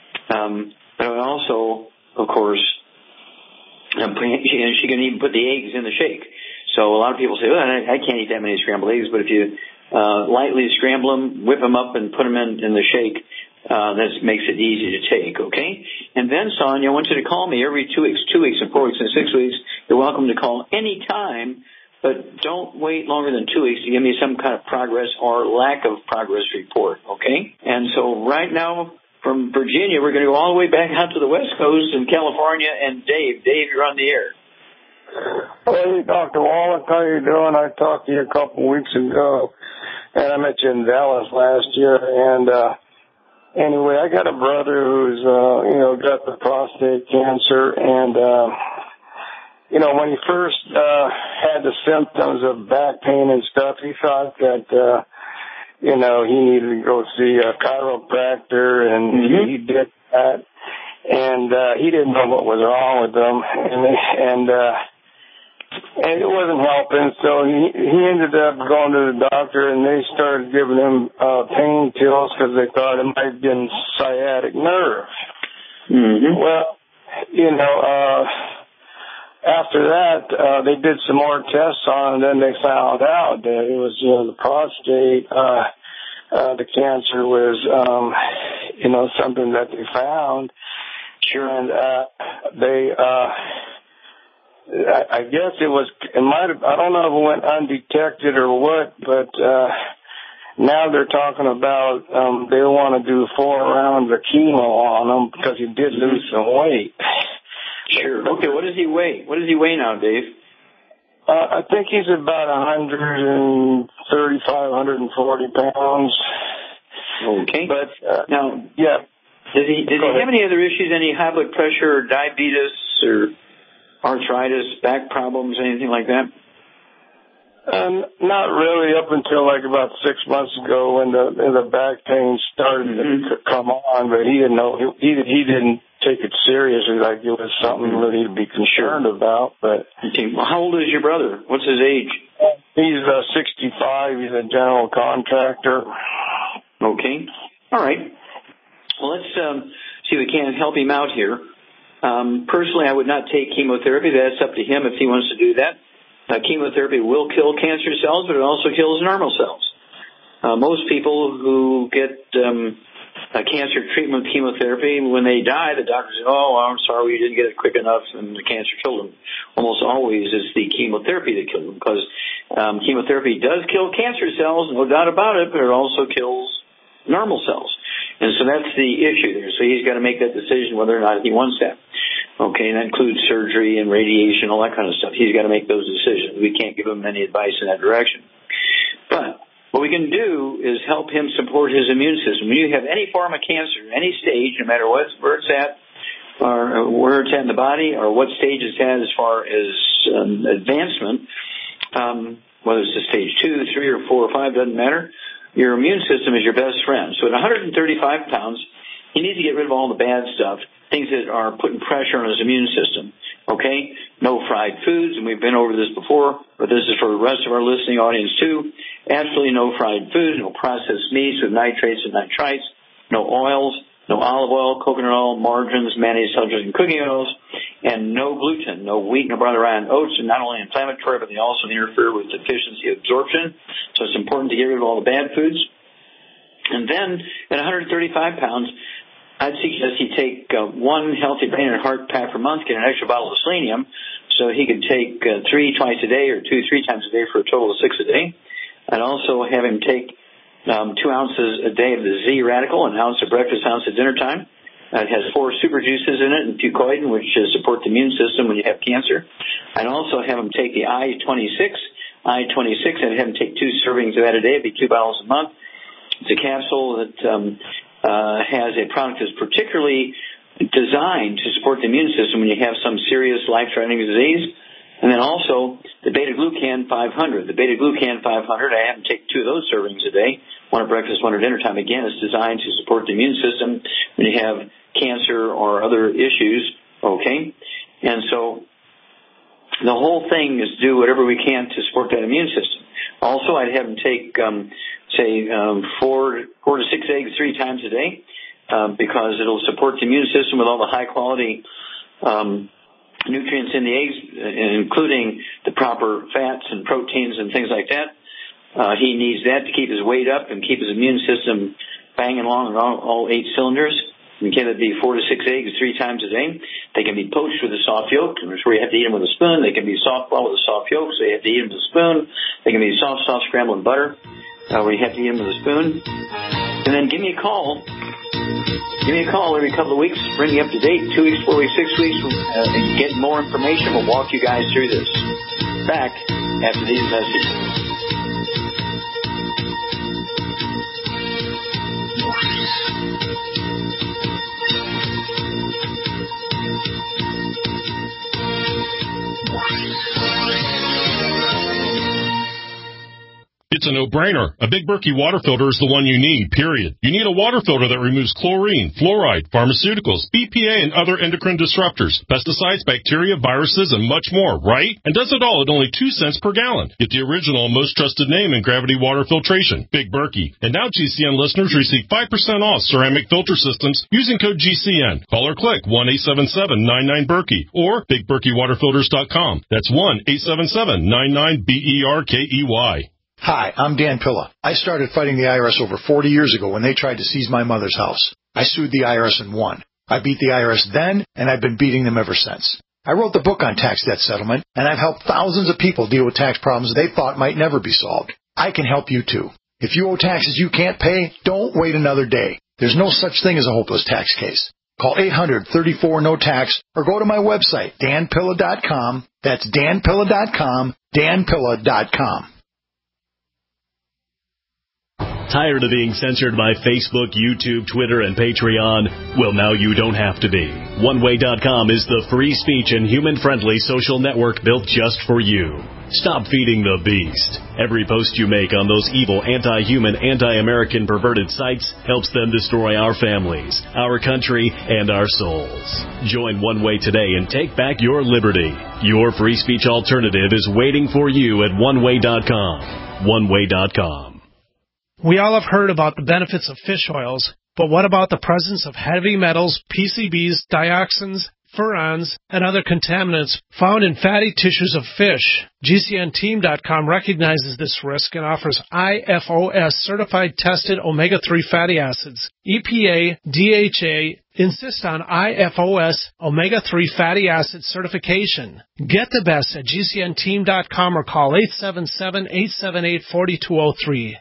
Um, but I would also, of course, um, and she can even put the eggs in the shake. So a lot of people say, well, I, I can't eat that many scrambled eggs, but if you uh, lightly scramble them, whip them up, and put them in, in the shake, uh, that makes it easy to take, okay? And then, Sonia, I want you to call me every two weeks, two weeks and four weeks and six weeks. You're welcome to call any time, but don't wait longer than two weeks to give me some kind of progress or lack of progress report, okay? And so right now, from Virginia, we're going to go all the way back out to the West Coast in California. And Dave, Dave, you're on the air. Hey, Doctor Wallach, how you doing? I talked to you a couple weeks ago, and I met you in Dallas last year. And uh, anyway, I got a brother who's, uh, you know, got the prostate cancer. And, uh, you know, when he first uh, had the symptoms of back pain and stuff, he thought that, uh, you know, he needed to go see a chiropractor, and mm-hmm. he did that. And uh, he didn't know what was wrong with him. And, and uh, And it wasn't helping, so he he ended up going to the doctor, and they started giving him uh, pain pills because they thought it might have been sciatic nerve. Mm-hmm. Well, you know, uh, after that, uh, they did some more tests on it, and then they found out that it was, you know, the prostate, uh, uh, the cancer was, um, you know, something that they found. Sure. And uh, they... Uh, I guess it was, it might have, I don't know if it went undetected or what, but, uh, now they're talking about, um, they want to do four rounds of chemo on him because he did lose some weight. Sure. Okay, what does he weigh? What does he weigh now, Dave? Uh, I think he's about one thirty-five, one forty pounds. Okay. But, uh, now, yeah. Does he, does he have any other issues, any high blood pressure or diabetes or arthritis, back problems, anything like that? Um, not really up until like about six months ago when the when the back pain started mm-hmm. to come on, but he didn't know, he, he didn't take it seriously like it was something mm-hmm. really to be concerned about. But okay. Well, how old is your brother? What's his age? He's uh, sixty-five. He's a general contractor. Okay. All right. Well, let's um, see if we can help him out here. Um, personally, I would not take chemotherapy. That's up to him if he wants to do that. Uh, chemotherapy will kill cancer cells, but it also kills normal cells. Uh, most people who get um, a cancer treatment with chemotherapy, when they die, the doctor says, oh, I'm sorry, we didn't get it quick enough, and the cancer killed them. Almost always it's the chemotherapy that killed them, because um, chemotherapy does kill cancer cells, no doubt about it, but it also kills normal cells. And so that's the issue there. So he's got to make that decision whether or not he wants that. Okay, and that includes surgery and radiation, all that kind of stuff. He's got to make those decisions. We can't give him any advice in that direction. But what we can do is help him support his immune system. When you have any form of cancer, any stage, no matter what, where it's at, or where it's at in the body, or what stage it's at as far as um, advancement, um, whether it's a stage two, three, or four, or five, doesn't matter. Your immune system is your best friend. So at one hundred thirty-five pounds, he needs to get rid of all the bad stuff, things that are putting pressure on his immune system. Okay? No fried foods, and we've been over this before, but this is for the rest of our listening audience too. Absolutely no fried foods, no processed meats with nitrates and nitrites, no oils, no olive oil, coconut oil, margarines, mayonnaise, sulfurs, and cooking oils, and no gluten, no wheat, no brown rye, and oats are not only inflammatory, but they also interfere with deficiency absorption. So it's important to get rid of all the bad foods. And then at one hundred thirty-five pounds, I'd suggest he take uh, one healthy brain and heart pack per month, get an extra bottle of selenium, so he could take uh, three twice a day or two, three times a day for a total of six a day. I'd also have him take um, two ounces a day of the Z radical, an ounce at breakfast, ounce at dinner time. Uh, it has four super juices in it and fucoidan, which uh, support the immune system when you have cancer. I'd also have him take the I twenty-six. I twenty-six, I'd have him take two servings of that a day. It'd be two bottles a month. It's a capsule that um, uh, has a product that's particularly designed to support the immune system when you have some serious life-threatening disease. And then also the beta-glucan five hundred. The beta-glucan five hundred, I have him take two of those servings a day, one at breakfast, one at dinner time. Again, it's designed to support the immune system when you have cancer or other issues, okay? And so the whole thing is to do whatever we can to support that immune system. Also, I'd have him take, um, say, um, four, four to six eggs three times a day uh, because it'll support the immune system with all the high-quality um, nutrients in the eggs, including the proper fats and proteins and things like that. Uh, he needs that to keep his weight up and keep his immune system banging along on all, all eight cylinders. And can it be four to six eggs three times a day? They can be poached with a soft yolk, which where you have to eat them with a spoon. They can be soft boiled with a soft yolk, so you have to eat them with a spoon. They can be soft, soft scrambled butter, uh, where you have to eat them with a spoon. And then give me a call. Give me a call every couple of weeks, bring you up to date, two weeks, four weeks, six weeks, uh, and get more information. We'll walk you guys through this. Back after these messages. It's a no-brainer. A Big Berkey water filter is the one you need, period. You need a water filter that removes chlorine, fluoride, pharmaceuticals, B P A, and other endocrine disruptors, pesticides, bacteria, viruses, and much more, right? And does it all at only two cents per gallon. Get the original and most trusted name in gravity water filtration, Big Berkey. And now G C N listeners receive five percent off ceramic filter systems using code G C N. Call or click one eight seven seven nine nine Berkey or big berkey water filters dot com. That's one eight seven seven nine nine B E R K E Y. Hi, I'm Dan Pilla. I started fighting the I R S over forty years ago when they tried to seize my mother's house. I sued the I R S and won. I beat the I R S then, and I've been beating them ever since. I wrote the book on tax debt settlement, and I've helped thousands of people deal with tax problems they thought might never be solved. I can help you too. If you owe taxes you can't pay, don't wait another day. There's no such thing as a hopeless tax case. Call eight hundred, thirty-four, no tax or go to my website, dan pilla dot com. That's dan pilla dot com, dan pilla dot com. Tired of being censored by Facebook, YouTube, Twitter, and Patreon? Well, now you don't have to be. one way dot com is the free speech and human-friendly social network built just for you. Stop feeding the beast. Every post you make on those evil, anti-human, anti-American perverted sites helps them destroy our families, our country, and our souls. Join One Way today and take back your liberty. Your free speech alternative is waiting for you at one way dot com. one way dot com. We all have heard about the benefits of fish oils, but what about the presence of heavy metals, P C Bs, dioxins, furans, and other contaminants found in fatty tissues of fish? G C N team dot com recognizes this risk and offers I F O S certified tested omega three fatty acids. E P A, D H A insist on I F O S omega three fatty acid certification. Get the best at G C N team dot com or call eight seven seven, eight seven eight, four two zero three.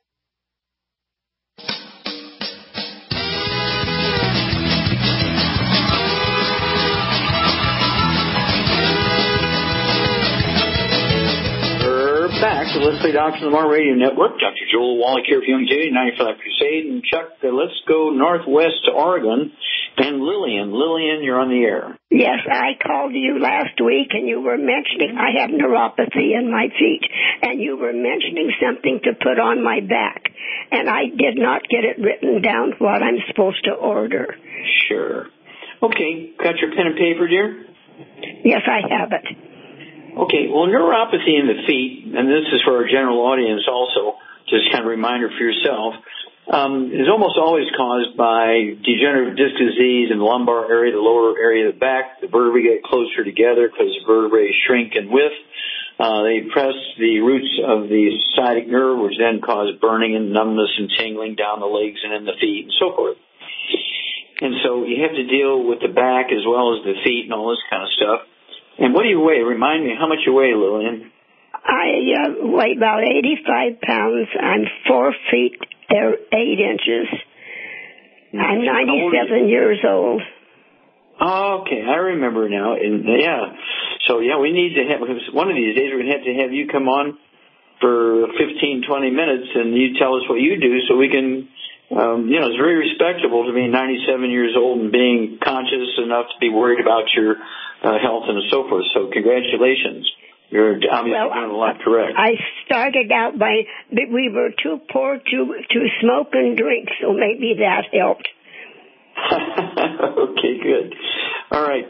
Back to Let's Play Doctor Lamar Radio Network. Doctor Joel Wallach here for Young J, ninety-five Crusade. And Chuck, uh, let's go northwest to Oregon. And Lillian. Lillian, you're on the air. Yes, I called you last week, and you were mentioning I have neuropathy in my feet, and you were mentioning something to put on my back. And I did not get it written down what I'm supposed to order. Sure. Okay, got your pen and paper, dear? Yes, I have it. Okay, well, neuropathy in the feet, and this is for our general audience also, just kind of a reminder for yourself, um, is almost always caused by degenerative disc disease in the lumbar area, the lower area of the back. The vertebrae get closer together because the vertebrae shrink in width. Uh, they press the roots of the sciatic nerve, which then cause burning and numbness and tingling down the legs and in the feet and so forth. And so you have to deal with the back as well as the feet and all this kind of stuff. And what do you weigh? Remind me how much you weigh, Lillian. I uh, weigh about eighty-five pounds. I'm four feet eight inches. I'm ninety-seven years old. Oh, okay, I remember now. And yeah, so yeah, we need to have, one of these days we're going to have to have you come on for fifteen, twenty minutes and you tell us what you do so we can, um, you know, it's very respectable to be ninety-seven years old and being conscious enough to be worried about your uh, health and so forth. So congratulations. You're obviously well, doing a lot correct. I started out by, we were too poor to, to smoke and drink, so maybe that helped. Okay, good. All right.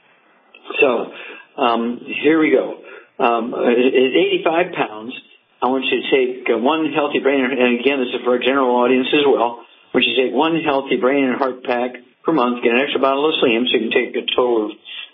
So, um, here we go. Um, at eighty-five pounds, I want you to take uh, one healthy brain, and again, this is for our general audience as well. I want you to take one healthy brain and heart pack per month, get an extra bottle of Slim, so you can take a total of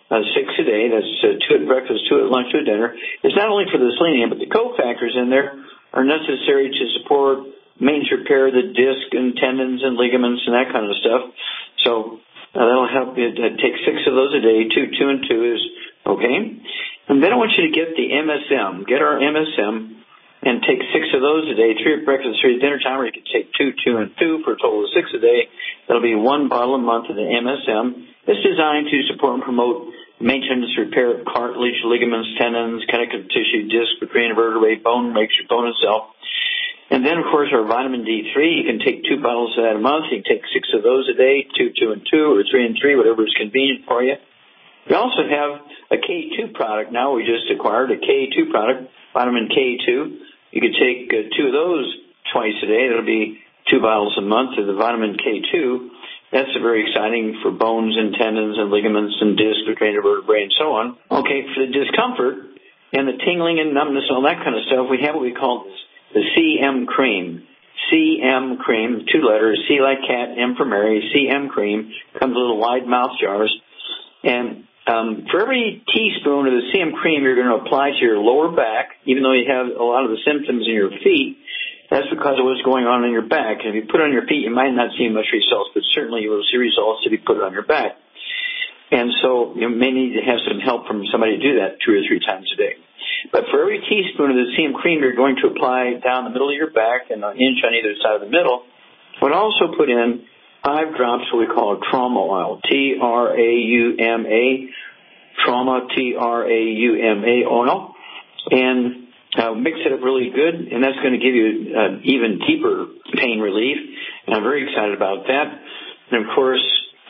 uh, six a day. That's uh, two at breakfast, two at lunch, two at dinner. It's not only for the selenium, but the cofactors in there are necessary to support maintenance repair of the disc and tendons and ligaments and that kind of stuff. So uh, that'll help you uh, take six of those a day. Two, two, and two is okay. And then I want you to get the M S M. Get our M S M and take six of those a day. Three at breakfast, three at dinner time, or you can take two, two, and two for a total of six a day. That'll be one bottle a month of the M S M. It's designed to support and promote maintenance, repair of cartilage, ligaments, tendons, connective tissue, disc, between vertebrae, bone, makes your bone itself. And then, of course, our vitamin D three, you can take two bottles of that a month. You can take six of those a day, two, two, and two, or three and three, whatever is convenient for you. We also have a K two product now. We just acquired a K two product, vitamin K two. You could take uh, two of those twice a day. That'll be two bottles a month of the vitamin K two. That's very exciting for bones and tendons and ligaments and discs, between vertebrae, and so on. Okay, for the discomfort and the tingling and numbness and all that kind of stuff, we have what we call the C M cream. C M cream, two letters, C like cat, M for Mary, C M cream. Comes in little wide mouth jars. And um, for every teaspoon of the C M cream you're going to apply to your lower back, even though you have a lot of the symptoms in your feet, that's because of what's going on in your back. And if you put it on your feet, you might not see much results, but certainly you will see results if you put it on your back. And so you may need to have some help from somebody to do that two or three times a day. But for every teaspoon of the C M cream you're going to apply down the middle of your back and an inch on either side of the middle, would also put in five drops what we call trauma oil, T R A U M A, trauma, T R A U M A oil, and uh, mix it up really good, and that's going to give you uh, even deeper pain relief, and I'm very excited about that. And, of course,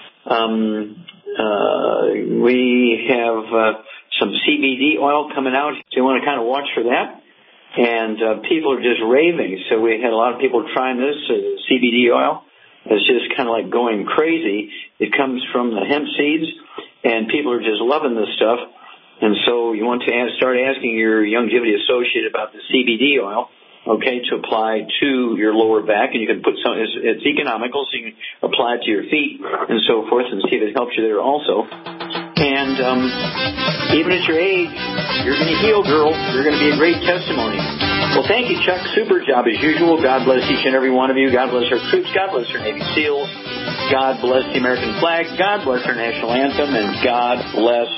um, uh, we have uh, some C B D oil coming out, so you want to kind of watch for that. And uh, people are just raving, so we had a lot of people trying this uh, C B D oil. It's just kind of like going crazy. It comes from the hemp seeds, and people are just loving this stuff. And so you want to ask, start asking your longevity associate about the C B D oil, okay, to apply to your lower back. And you can put some, it's, it's economical, so you can apply it to your feet and so forth and see if it helps you there also. And um, even at your age, you're going to heal, girl. You're going to be a great testimony. Well, thank you, Chuck. Super job as usual. God bless each and every one of you. God bless our troops. God bless our Navy SEALs. God bless the American flag. God bless our national anthem. And God bless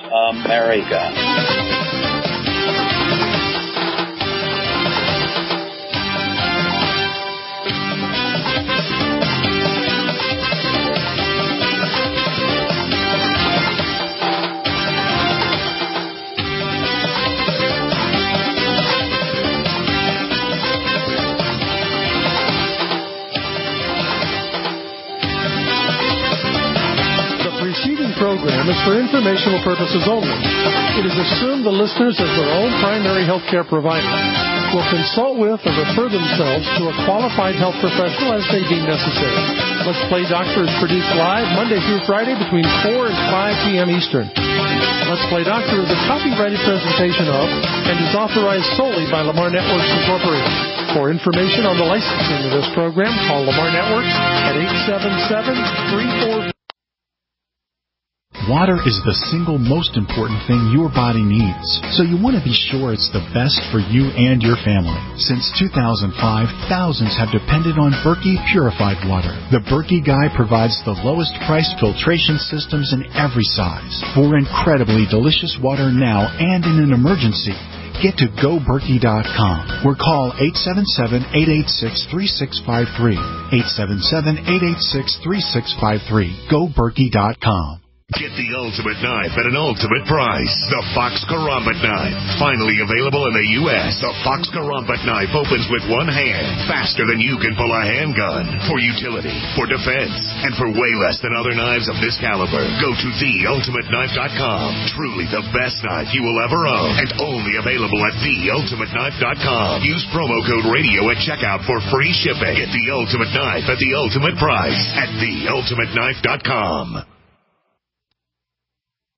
America. Program is for informational purposes only. It is assumed the listeners, as their own primary health care provider, will consult with or refer themselves to a qualified health professional as they deem necessary. Let's Play Doctor is produced live Monday through Friday between four and five p.m. Eastern. Let's Play Doctor is a copyrighted presentation of and is authorized solely by Lamar Networks Incorporated. For information on the licensing of this program, call Lamar Networks at eight seven seven, three four. Water is the single most important thing your body needs, so you want to be sure it's the best for you and your family. Since two thousand five, thousands have depended on Berkey purified water. The Berkey Guy provides the lowest priced filtration systems in every size. For incredibly delicious water now and in an emergency, get to go berkey dot com or call eight seven seven, eight eight six, three six five three. eight seven seven, eight eight six, three six five three. go berkey dot com. Get the ultimate knife at an ultimate price. The Fox Karambit knife. Finally available in the U S The Fox Karambit knife opens with one hand, faster than you can pull a handgun. For utility, for defense, and for way less than other knives of this caliber. Go to the ultimate knife dot com. Truly the best knife you will ever own. And only available at the ultimate knife dot com. Use promo code radio at checkout for free shipping. Get the ultimate knife at the ultimate price at the ultimate knife dot com.